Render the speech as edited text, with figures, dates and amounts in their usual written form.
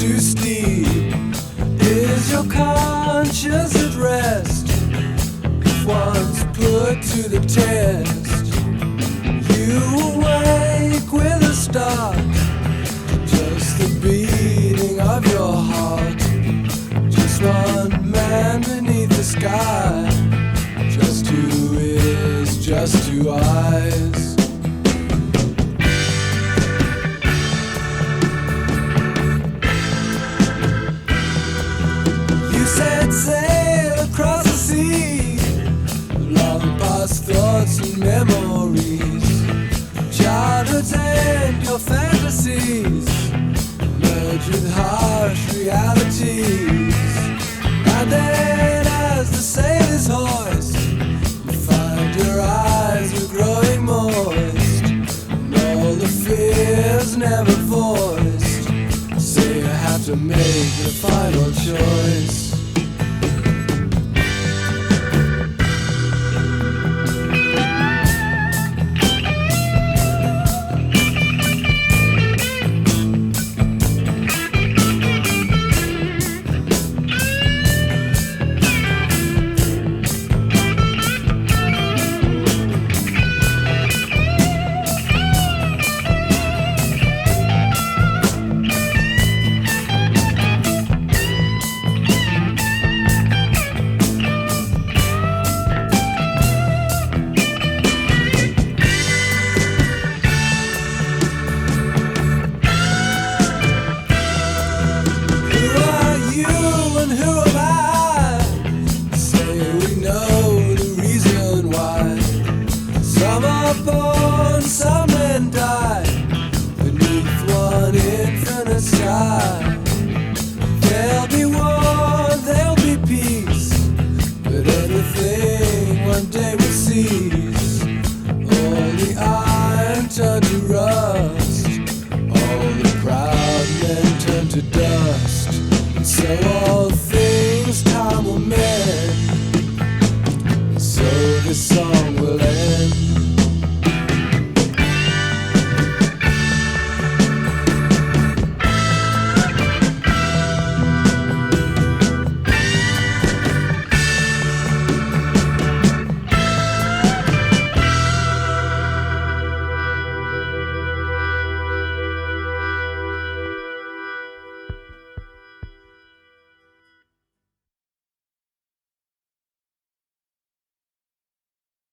too steep? Is your conscience at rest? If once put to the test, you awake with a start, just the beating of your heart. Just one man beneath the sky, just two ears, just two eyes. You set sail across the sea, long past thoughts and memories, childhood's end, your fantasies merge with harsh realities. And then as the sailors hoist, you find your eyes are growing moist, and all the fears never voiced, so you have to make the final choice.